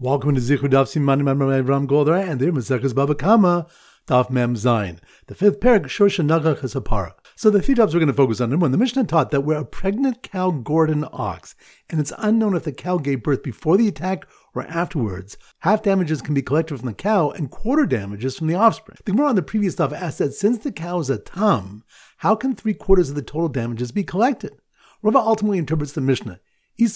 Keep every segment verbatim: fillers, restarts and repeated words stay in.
Welcome to Zichud Daf Siman Ram Goldar and there Maseches Baba Kama Daf Mem Zayin. The fifth parak Shosha Nagach Hasapara. So the three topics we're going to focus on. One, the Mishnah taught that where a pregnant cow gored an ox, and it's unknown if the cow gave birth before the attack or afterwards, half damages can be collected from the cow and quarter damages from the offspring. The Gemara on the previous stuff asked that since the cow is a tam, how can three quarters of the total damages be collected? Rava ultimately interprets the Mishnah. If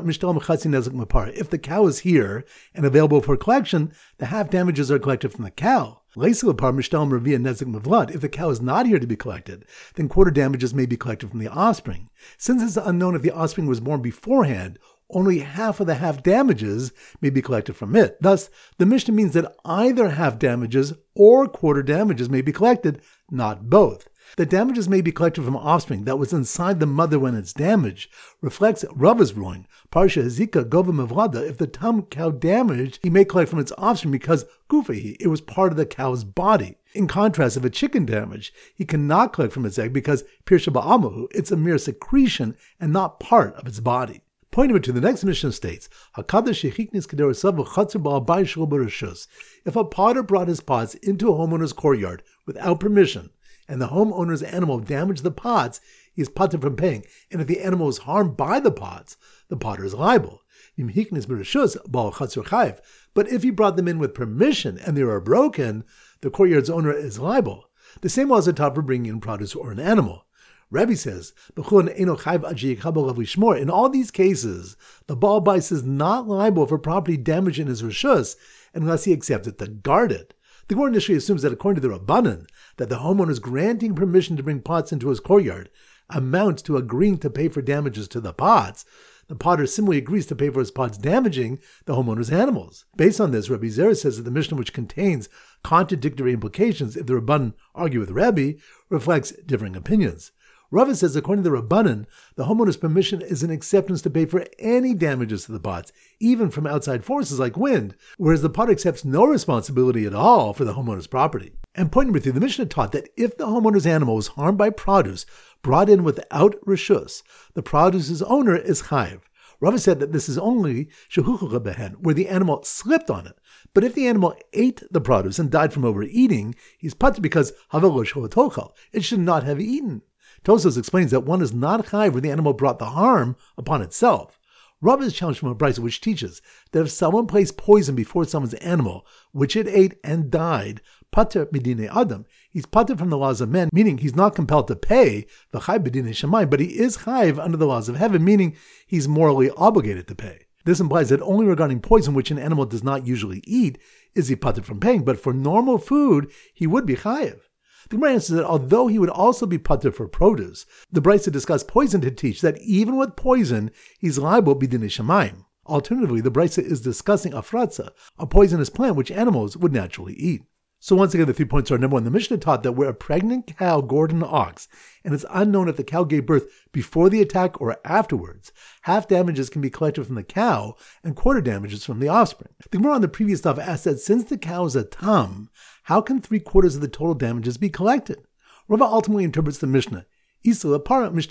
the cow is here and available for collection, the half damages are collected from the cow. If the cow is not here to be collected, then quarter damages may be collected from the offspring. Since it's unknown if the offspring was born beforehand, only half of the half damages may be collected from it. Thus, the Mishnah means that either half damages or quarter damages may be collected, not both. The damages may be collected from offspring that was inside the mother when it's damaged, reflects Rava's ruling. Parsha Hazika Gova Mavlada, if the tam cow damaged, he may collect from its offspring because Gufahi, it was part of the cow's body. In contrast, if a chicken damaged, he cannot collect from its egg because Pirsha Ba'amahu, it's a mere secretion and not part of its body. Point number two, the next Mishnah states, if a potter brought his pots into a homeowner's courtyard without permission, and the homeowner's animal damaged the pots, he is pater from paying. And if the animal is harmed by the pots, the potter is liable. But if he brought them in with permission and they are broken, the courtyard's owner is liable. The same laws are taught for bringing in produce or an animal. Rabbi says, in all these cases, the Baal Bais is not liable for property damage in his reshus unless he accepts it to guard it. The Gemara initially assumes that according to the Rabbanan, that the homeowner's granting permission to bring pots into his courtyard amounts to agreeing to pay for damages to the pots. The potter similarly agrees to pay for his pots damaging the homeowner's animals. Based on this, Rabbi Zera says that the Mishnah, which contains contradictory implications if the Rabbanan argue with Rabbi, reflects differing opinions. Rava says, according to the Rabbanan, the homeowner's permission is an acceptance to pay for any damages to the pots, even from outside forces like wind, whereas the potter accepts no responsibility at all for the homeowner's property. And point number three, the Mishnah taught that if the homeowner's animal was harmed by produce brought in without reshus, the produce's owner is chayiv. Rava said that this is only shehuchucha behen, where the animal slipped on it. But if the animal ate the produce and died from overeating, he's pater because havelo sholotochal, it should not have eaten. Tosfos explains that one is not chayiv where the animal brought the harm upon itself. Rava is challenged from a brisa which teaches that if someone placed poison before someone's animal, which it ate and died, pater midine adam, he's pater from the laws of men, meaning he's not compelled to pay the chayiv b'dinei shamayim, but he is chayiv under the laws of heaven, meaning he's morally obligated to pay. This implies that only regarding poison, which an animal does not usually eat, is he pater from paying, but for normal food, he would be chayiv. The Gemara answers that although he would also be pater for produce, the brisa discussed poison to teach that even with poison, he's liable b'dinei shamayim. Alternatively, the brisa is discussing afratza, a poisonous plant which animals would naturally eat. So once again, the three points are: number one, the Mishnah taught that where a pregnant cow gored an ox, and it's unknown if the cow gave birth before the attack or afterwards, half damages can be collected from the cow and quarter damages from the offspring. The Gemara on the previous stuff asked that since the cow is a tam, how can three quarters of the total damages be collected? Rava ultimately interprets the Mishnah. If the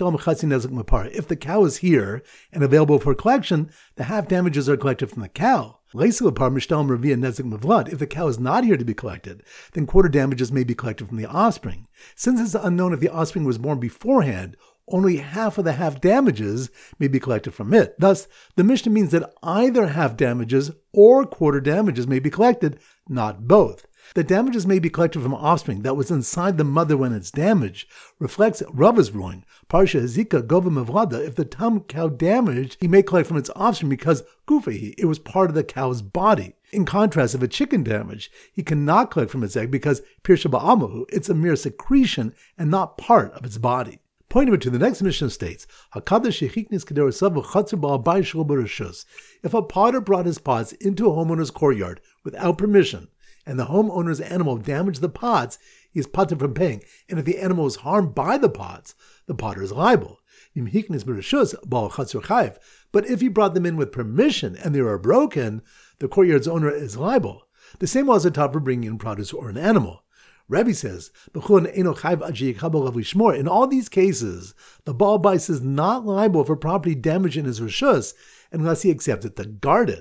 cow is here and available for collection, the half damages are collected from the cow. If the cow is not here to be collected, then quarter damages may be collected from the offspring. Since it's unknown if the offspring was born beforehand, only half of the half damages may be collected from it. Thus, the Mishnah means that either half damages or quarter damages may be collected, not both. The damages may be collected from offspring that was inside the mother when it's damaged, reflects Rava's ruling. Parsha Hazika Gova Mavlada, if the tam cow damaged, he may collect from its offspring because Gufahi, it was part of the cow's body. In contrast, if a chicken damaged, he cannot collect from its egg because Pirsha Ba'amahu, it's a mere secretion and not part of its body. Point number two, the next Mishnah states, if a potter brought his pots into a homeowner's courtyard without permission, and the homeowner's animal damaged the pots, he is pater from paying. And if the animal is harmed by the pots, the potter is liable. But if he brought them in with permission and they are broken, the courtyard's owner is liable. The same laws are taught for bringing in produce or an animal. Rabbi says, in all these cases, the Baal Bais is not liable for property damage in his reshus unless he accepts it to guard it.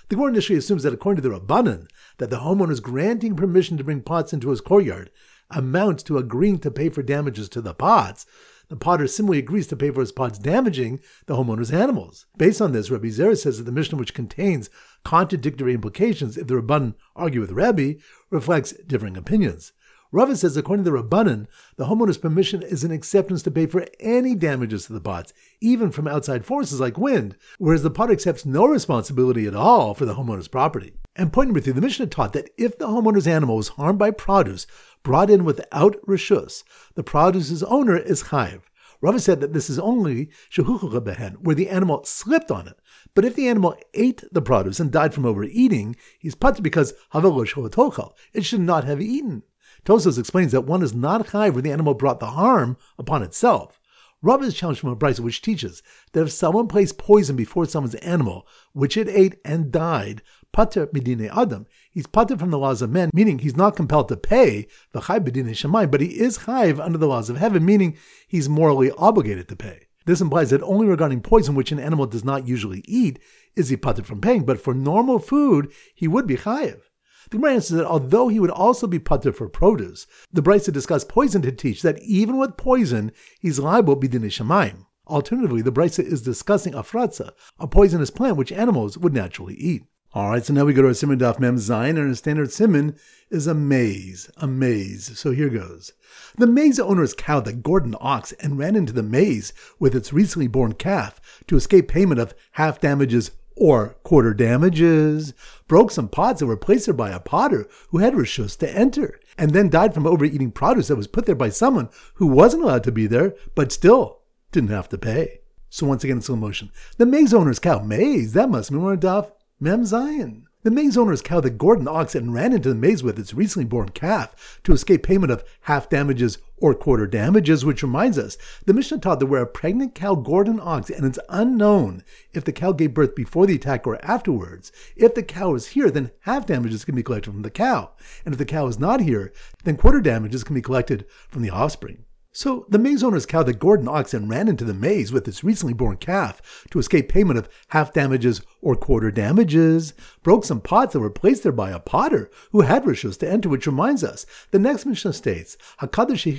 The Gemara initially assumes that according to the Rabbanan, that the homeowner's granting permission to bring pots into his courtyard amounts to agreeing to pay for damages to the pots. The potter similarly agrees to pay for his pots damaging the homeowner's animals. Based on this, Rabbi Zera says that the Mishnah, which contains contradictory implications if the Rabbanan argue with Rabbi, reflects differing opinions. Rava says, according to the Rabbanan, the homeowner's permission is an acceptance to pay for any damages to the pots, even from outside forces like wind, whereas the potter accepts no responsibility at all for the homeowner's property. And point number three, the Mishnah taught that if the homeowner's animal was harmed by produce brought in without reshus, the produce's owner is chayiv. Rava said that this is only shehuchucha behen, where the animal slipped on it. But if the animal ate the produce and died from overeating, he's patur because havelo shalotochal. It should not have eaten. Tosfos explains that one is not chayiv where the animal brought the harm upon itself. Rava is challenged from a brisa which teaches that if someone placed poison before someone's animal, which it ate and died, pater midine adam, he's pater from the laws of men, meaning he's not compelled to pay the chayv b'dinei shamayim, but he is chayiv under the laws of heaven, meaning he's morally obligated to pay. This implies that only regarding poison, which an animal does not usually eat, is he pater from paying, but for normal food, he would be chayiv. The Gemara answers that although he would also be patur for produce, the brisa discussed poison to teach that even with poison, he's liable b'dinei shamayim. Alternatively, the brisa is discussing afratza, a poisonous plant which animals would naturally eat. Alright, so now we go to our Siman Daf Mem Zayin, and our standard Siman is a maze, a maze. So here goes. The maze owner's cow that gored an ox and ran into the maze with its recently born calf to escape payment of half damages or quarter damages, broke some pots that were placed there by a potter who had reshus to enter, and then died from overeating produce that was put there by someone who wasn't allowed to be there, but still didn't have to pay. So once again in slow motion. The maze owner's cow, maze, that must be more Daf Mem Zayin. The maze owner's cow that gored an ox and ran into the maze with its recently born calf to escape payment of half damages or quarter damages, which reminds us, the Mishnah taught that where a pregnant cow gored an ox and it's unknown if the cow gave birth before the attack or afterwards, if the cow is here, then half damages can be collected from the cow. And if the cow is not here, then quarter damages can be collected from the offspring. So the maze owner's cow that gored an ox and ran into the maze with its recently born calf to escape payment of half damages or quarter damages, broke some pots that were placed there by a potter who had reshus to enter, which reminds us, the next Mishnah states, if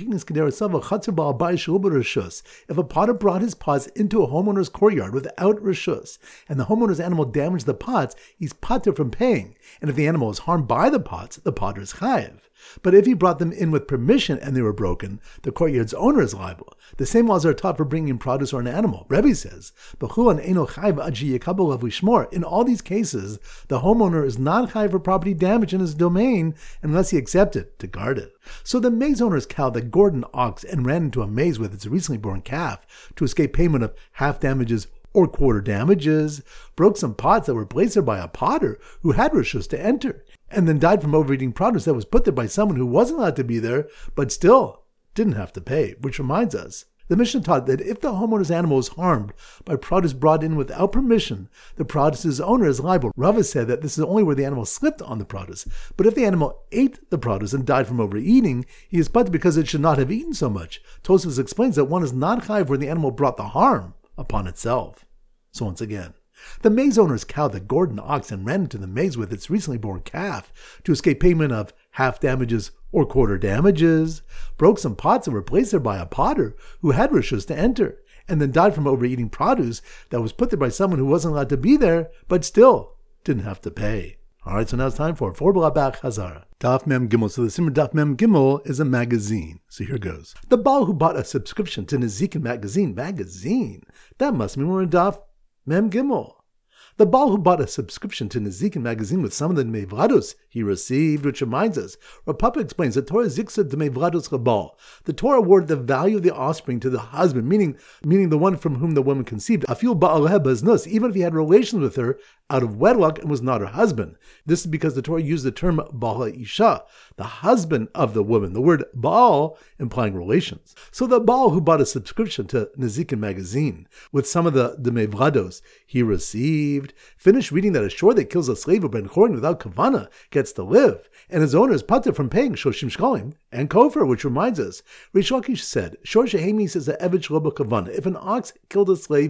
a potter brought his pots into a homeowner's courtyard without reshus, and the homeowner's animal damaged the pots, he's patur from paying, and if the animal is harmed by the pots, the potter is chayiv. But if he brought them in with permission and they were broken, the courtyard's owner is liable. The same laws are taught for bringing in produce or an animal. Rebbe says, in all these cases, the homeowner is not chayiv for property damage in his domain unless he accepts it to guard it. So the maze owner's cow that gored an ox and ran into a maze with its recently born calf to escape payment of half damages or quarter damages, broke some pots that were placed there by a potter who had reshus to enter, and then died from overeating produce that was put there by someone who wasn't allowed to be there, but still didn't have to pay. Which reminds us, the Mishnah taught that if the homeowner's animal is harmed by produce brought in without permission, the produce's owner is liable. Rava said that this is only where the animal slipped on the produce, but if the animal ate the produce and died from overeating, he is punished because it should not have eaten so much. Tosfos explains that one is not chayiv where the animal brought the harm upon itself. So once again, the maze owner's cow that gored an ox and ran into the maze with its recently born calf to escape payment of half damages or quarter damages, broke some pots that were placed there by a potter who had reshus to enter, and then died from overeating produce that was put there by someone who wasn't allowed to be there, but still didn't have to pay. Alright, so now it's time for four Blabach Hazara. Daf Mem Gimel. So the Siman Daf Mem Gimel is a magazine. So here goes. The Baal who bought a subscription to Nezikin magazine, magazine, that must be more in Daf Mem Gimel. The Baal who bought a subscription to Nezikin magazine with some of the Dmei Vlados he received, which reminds us, Rav Papa explains that Torah ziksa Dmei Vlados Chabal. The Torah awarded the value of the offspring to the husband, meaning meaning the one from whom the woman conceived, Afil Ba'aleh Baznus, even if he had relations with her out of wedlock and was not her husband. This is because the Torah used the term Baal Isha, the husband of the woman, the word Baal implying relations. So the Baal who bought a subscription to Nezikin magazine with some of the Dmei Vlados he received, finished reading that a shor that kills a slave or ben chorin without kavana gets to live, and his owner is patur from paying shoshim shkolim and kofar, which reminds us, Rish Lakish said, shor shehemi says a eved shlo b'kavana. If an ox killed a slave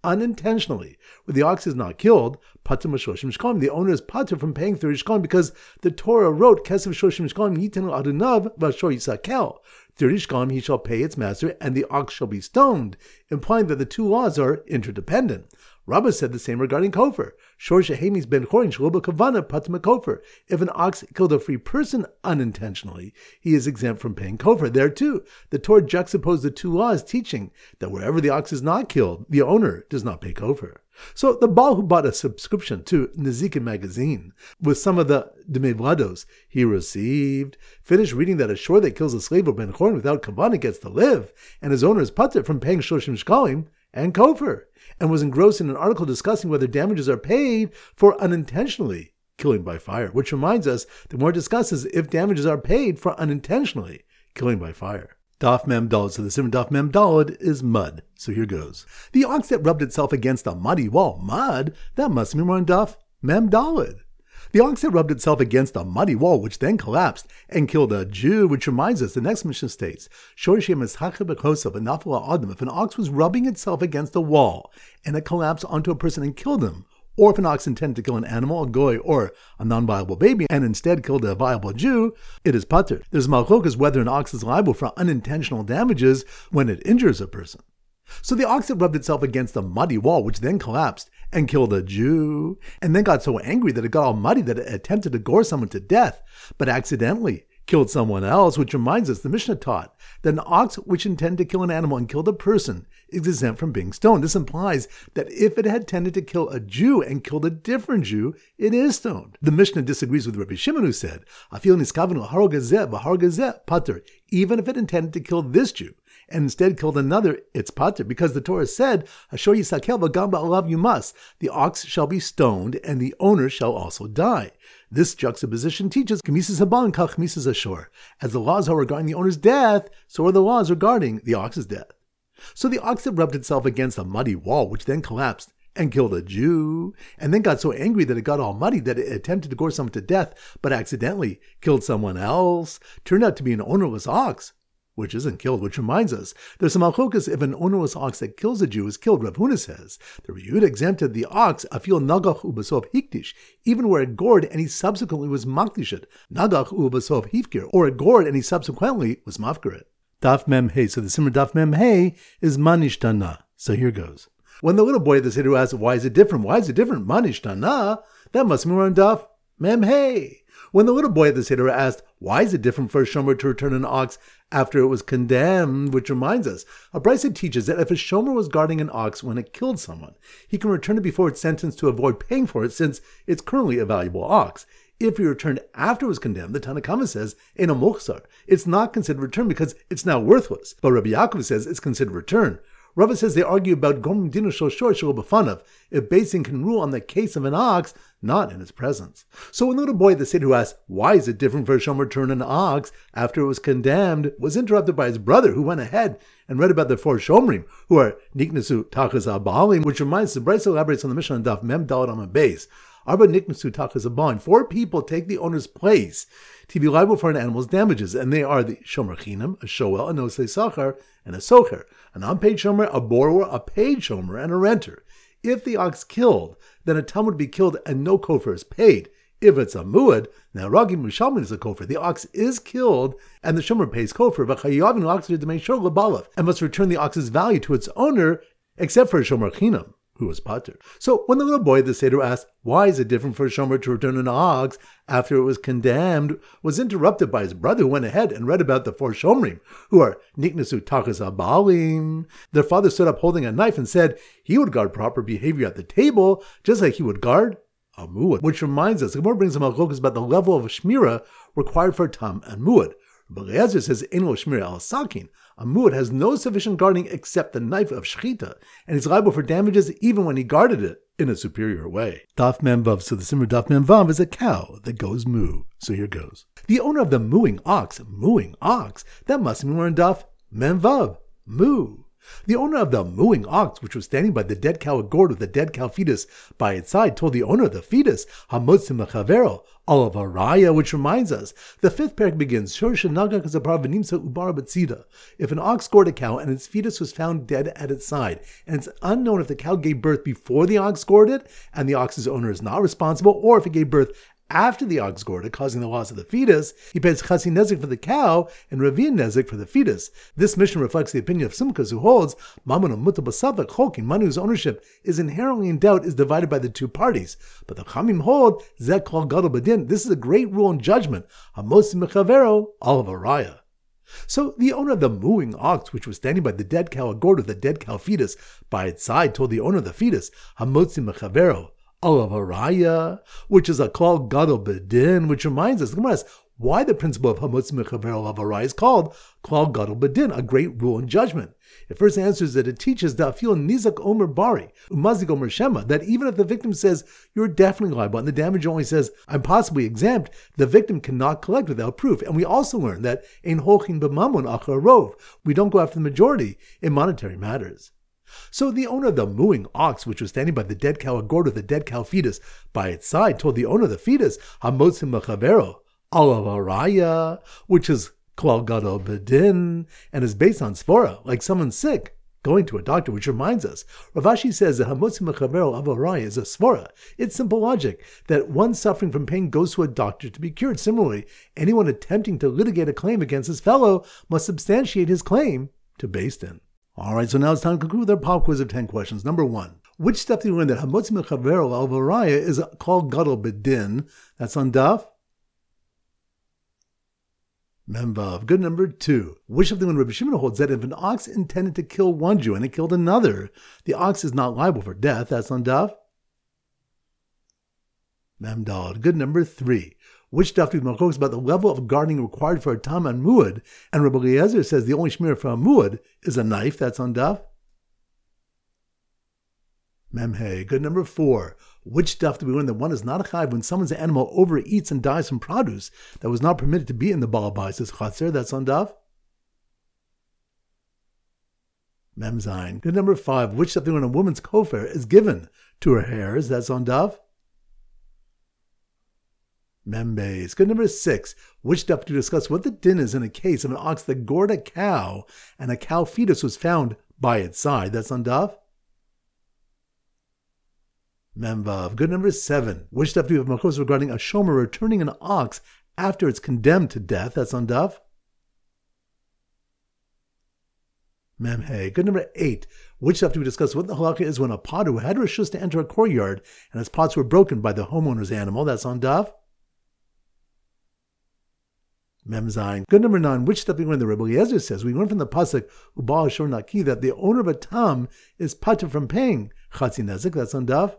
unintentionally, where the ox is not killed, patur m'shoshim shkalim. The owner is patur from paying thirty shkalim because the Torah wrote, Kesef shoshim shkalim yitenu adunav v'ashor yisakel. thirty shkalim he shall pay its master, and the ox shall be stoned, implying that the two laws are interdependent. Rabbah said the same regarding kofar. Shor shehemis ben chorin shelo b'kavana patur m'kofar. If an ox killed a free person unintentionally, he is exempt from paying kofar. There too, the Torah juxtaposed the two laws, teaching that wherever the ox is not killed, the owner does not pay kofar. So the Baal who bought a subscription to Nezikin magazine with some of the Dmei Vlados he received, finished reading that a shor that kills a slave or ben chorin without kavana gets to live, and his owner is patur from paying shoshim shkalim and kofar, and was engrossed in an article discussing whether damages are paid for unintentionally killing by fire, which reminds us the more discusses if damages are paid for unintentionally killing by fire. Daf Mem Daled. So the Simon Daf Mem Daled is mud. So here goes. The ox that rubbed itself against a muddy wall. Mud? That must be more on Daf Mem Daled. The ox that rubbed itself against a muddy wall, which then collapsed and killed a Jew, which reminds us, the next Mishnah states, if an ox was rubbing itself against a wall and it collapsed onto a person and killed him, or if an ox intended to kill an animal, a goy, or a non-viable baby, and instead killed a viable Jew, it is patur. There's malchokas whether an ox is liable for unintentional damages when it injures a person. So the ox that rubbed itself against a muddy wall, which then collapsed and killed a Jew, and then got so angry that it got all muddy that it attempted to gore someone to death, but accidentally killed someone else, which reminds us the Mishnah taught that an ox which intended to kill an animal and killed a person is exempt from being stoned. This implies that if it had tended to kill a Jew and killed a different Jew, it is stoned. The Mishnah disagrees with Rabbi Shimon, who said, "Afil niskavenu harog hazeh v'harog hazeh patur." Even if it intended to kill this Jew and instead killed another, it's patur, because the Torah said, "Hashor yisakel v'gam ba'alav you must." The ox shall be stoned, and the owner shall also die. This juxtaposition teaches Kamisas Haban Kach Misas Ashor. As the laws are regarding the owner's death, so are the laws regarding the ox's death. So the ox that rubbed itself against a muddy wall, which then collapsed and killed a Jew, and then got so angry that it got all muddy that it attempted to gore someone to death, but accidentally killed someone else, turned out to be an ownerless ox, which isn't killed, which reminds us, there's some malchokas if an ownerless ox that kills a Jew is killed. Rav Huna says, the Yehuda exempted the ox, afil nagach u'basov hikdish, even where it gored and he subsequently was makdishet, nagach u'basov hifkir, or it gored and he subsequently was mafkaret. Daf Mem Hey, so the Simmer Daf Mem Hey is manishtana. So here goes. When the little boy at the Seder asks, why is it different? Why is it different? Manishtana? That must be more on Daf Mem Hey. When the little boy at the Seder asked, why is it different for a shomer to return an ox after it was condemned? Which reminds us, a brisa teaches that if a shomer was guarding an ox when it killed someone, he can return it before it's sentenced to avoid paying for it since it's currently a valuable ox. If he returned after it was condemned, the Tanna Kama says, Eino Muchsar. It's not considered return because it's now worthless. But Rabbi Yaakov says it's considered return. Rava says they argue about Gomim Dinu Shel Shor Shel B'fanav, if Beis Din can rule on the case of an ox, not in his presence. So when the little boy at the Seder who asked, why is it different for a shomer to return an ox after it was condemned, was interrupted by his brother, who went ahead and read about the four shomrim, who are Niknesu Tachas Abalim, which reminds the Brisa elaborates on the Mishnah on Daf Mem Daled Amud Beis. Arba Niknesu Tachas Abalim. Four people take the owner's place to be liable for an animal's damages, and they are the shomer chinam, a shoel, a nosei sachar, and a socher, an unpaid shomer, a borrower, a paid shomer, and a renter. If the ox killed, then a tam would be killed and no kofar is paid. If it's a muad, now ragi mushalmin is a kofar. The ox is killed and the shomer pays kofar, but chayavin ox to make sure lebalav, and must return the ox's value to its owner, except for a shomer chinam, who was patur. So when the little boy at the Seder asked, why is it different for a shomer to return an ox after it was condemned, was interrupted by his brother, who went ahead and read about the four shomrim, who are Niknesu Tachas Abalim. Their father stood up holding a knife and said he would guard proper behavior at the table, just like he would guard a muad. Which reminds us, the Gemara brings a malchokas about the level of shmira required for tam and muad. But Eliezer says, Eino shmira al sakin. A muad has no sufficient guarding except the knife of shchita, and is liable for damages even when he guarded it in a superior way. Daf Mem Vav. So the Simmer Daf Mem Vav is a cow that goes moo. So here goes. The owner of the mooing ox, mooing ox, that must be more in Daf Mem Vav, moo. The owner of the mooing ox, which was standing by the dead cow gourd with the dead cow fetus by its side, told the owner of the fetus, Hamotzim Lechavero, all of Araya, which reminds us, the fifth parak begins, if an ox gored a cow and its fetus was found dead at its side, and it's unknown if the cow gave birth before the ox gored it, and the ox's owner is not responsible, or if it gave birth after the ox gored it, causing the loss of the fetus, he pays chasi nezik for the cow and ravin nezik for the fetus. This mission reflects the opinion of Simchas, who holds Mammon Muta Basavak Cholkin, money whose ownership is inherently in doubt, is divided by the two parties. But the Chamim hold Zek Kol Gadol Badin. This is a great rule in judgment. Hamosim Mechavero, all of Araya. So the owner of the mooing ox, which was standing by the dead cow gourd with the dead cow fetus by its side, told the owner of the fetus, Hamotzim Mechavero, all of Araya, which is a Kol Gadol Bedin, which reminds us, the Gemara asks, why the principle of Hamotzim Mechavero of Araya is called Kol Gadol Bedin, a great rule in judgment. It first answers that it teaches that Afil Nizak Omer Bari, Umazik Omer Shema, that even if the victim says, you're definitely liable, and the damage only says, I'm possibly exempt, the victim cannot collect without proof. And we also learn that Ein Holchin B'Mamon Achar Rov, we don't go after the majority in monetary matters. So the owner of the mooing ox, which was standing by the dead cow gourd with the dead cow fetus by its side, told the owner of the fetus, Hamotzim Mechavero, all of Araya, which is Kol Gadol Bedin, and is based on Sfora, like someone sick going to a doctor, which reminds us, Rav Ashi says that Hamotzim Mechavero of Araya is a Sfora. It's simple logic that one suffering from pain goes to a doctor to be cured. Similarly, anyone attempting to litigate a claim against his fellow must substantiate his claim to Beis Din. Alright, so now it's time to conclude with our pop quiz of ten questions. Number one, which step do you learn that Hamotzim Mechavero al Araya is called Gadol Bedin? That's on Daf Memvav. Good. Number two, which of the when Rabbi Shimon holds that if an ox intended to kill one Jew and it killed another, the ox is not liable for death? That's on Daf Memdal. Good. Number three, which daf do we talks about the level of guarding required for a tam and muad, and Rabbi Eliezer says the only shmir for a muad is a knife? That's on daf Memhe. Good. Number four, which daf do we learn that one is not a chayv when someone's animal overeats and dies from produce that was not permitted to be in the Baal Bais chaser? That's on daf Memzain. Good. Number five, which daf do we learn a woman's kofar is given to her hairs? That's on daf Membes. Good. Number six, which daf to discuss what the din is in a case of an ox that gored a cow and a cow fetus was found by its side? That's on daf Memvav. Good. Number seven, which daf do you have makos regarding a shomer returning an ox after it's condemned to death? That's on daf Memhe. Good. Number eight, which daf do we discuss what the halakha is when a potter who had reshus to enter a courtyard and his pots were broken by the homeowner's animal? That's on daf Memzain. Good. Number nine, which step we learn the Rebbe Eliezer says, we learn from the pasuk Ubal Shor Naki that the owner of a tam is patur from paying chatzi nezik? That's on daf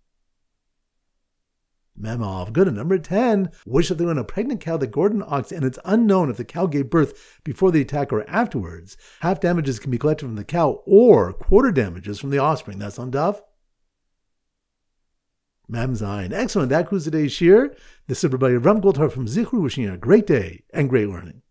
Memov. Good. And number ten, which step we learn a pregnant cow that gored an ox and it's unknown if the cow gave birth before the attack or afterwards. Half damages can be collected from the cow or quarter damages from the offspring. That's on daf Memzain. Excellent. That concludes today's shir. This is everybody Ram Goldhar from Zichru, wishing you a great day and great learning.